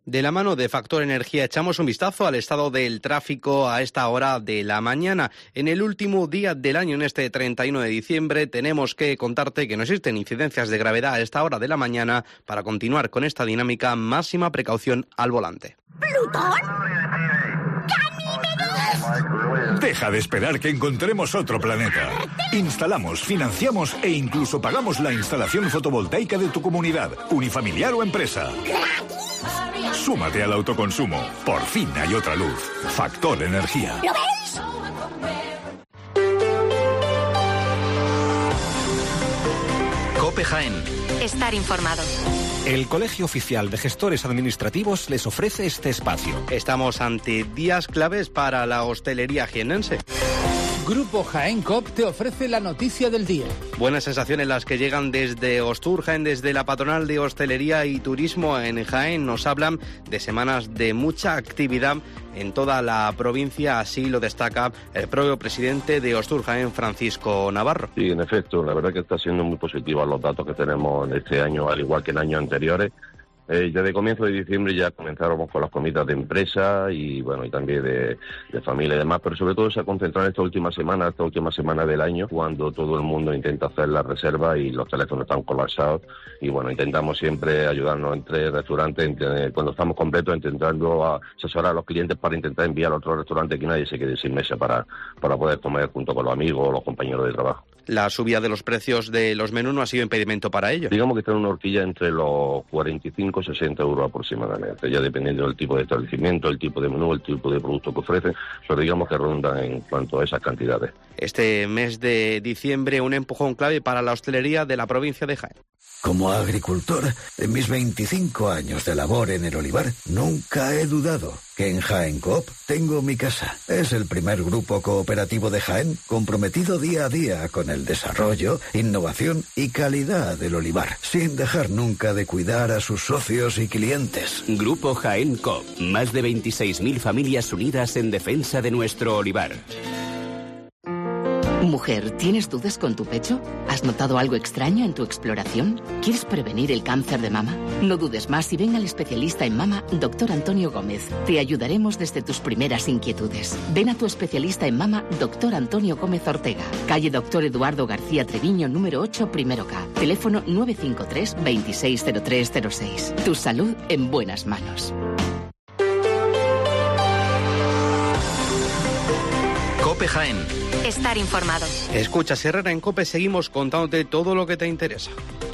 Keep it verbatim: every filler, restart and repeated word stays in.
De la mano de Factor Energía echamos un vistazo al estado del tráfico a esta hora de la mañana. En el último día del año, en este treinta y uno de diciembre, tenemos que contarte que no existen incidencias de gravedad a esta hora de la mañana. Para continuar con esta dinámica, máxima precaución al volante. ¿Plutón? Deja de esperar que encontremos otro planeta. Instalamos, financiamos e incluso pagamos la instalación fotovoltaica de tu comunidad, unifamiliar o empresa. Súmate al autoconsumo. Por fin hay otra luz. Factor Energía. ¿Lo veis? COPE Jaén. Estar informado. El Colegio Oficial de Gestores Administrativos les ofrece este espacio. Estamos ante días claves para la hostelería jienense. Grupo Jaén Coop te ofrece la noticia del día. Buenas sensaciones las que llegan desde Ostur Jaén, desde la patronal de hostelería y turismo en Jaén. Nos hablan de semanas de mucha actividad en toda la provincia, así lo destaca el propio presidente de Ostur Jaén, Francisco Navarro. Sí, en efecto, la verdad que está siendo muy positivos los datos que tenemos en este año, al igual que en años anteriores. Eh, desde comienzo de diciembre ya comenzábamos con las comidas de empresa y bueno y también de, de familia y demás, pero sobre todo se ha concentrado en esta última semana, esta última semana del año, cuando todo el mundo intenta hacer la reserva y los teléfonos están colapsados y bueno, intentamos siempre ayudarnos entre restaurantes, entre, cuando estamos completos, intentando asesorar a los clientes para intentar enviar a otro restaurante que nadie se quede sin mesa para, para poder comer junto con los amigos o los compañeros de trabajo. La subida de los precios de los menús no ha sido impedimento para ello. Digamos que está en una horquilla entre los cuarenta y cinco y sesenta euros aproximadamente, ya dependiendo del tipo de establecimiento, el tipo de menú, el tipo de producto que ofrecen, pero digamos que rondan en cuanto a esas cantidades. Este mes de diciembre, un empujón clave para la hostelería de la provincia de Jaén. Como agricultor, en mis veinticinco años de labor en el olivar, nunca he dudado que en Jaén Coop tengo mi casa. Es el primer grupo cooperativo de Jaén comprometido día a día con el desarrollo, innovación y calidad del olivar, sin dejar nunca de cuidar a sus socios y clientes. Grupo Jaén Coop, más de veintiséis mil familias unidas en defensa de nuestro olivar. Mujer, ¿tienes dudas con tu pecho? ¿Has notado algo extraño en tu exploración? ¿Quieres prevenir el cáncer de mama? No dudes más y ven al especialista en mama, doctor Antonio Gómez. Te ayudaremos desde tus primeras inquietudes. Ven a tu especialista en mama, doctor Antonio Gómez Ortega. Calle Doctor Eduardo García Treviño, número ocho, primero K. Teléfono nueve cinco tres, veintiséis cero tres cero seis. Tu salud en buenas manos. COPE Jaén. Estar informado. Escucha, Herrera en COPE, seguimos contándote todo lo que te interesa.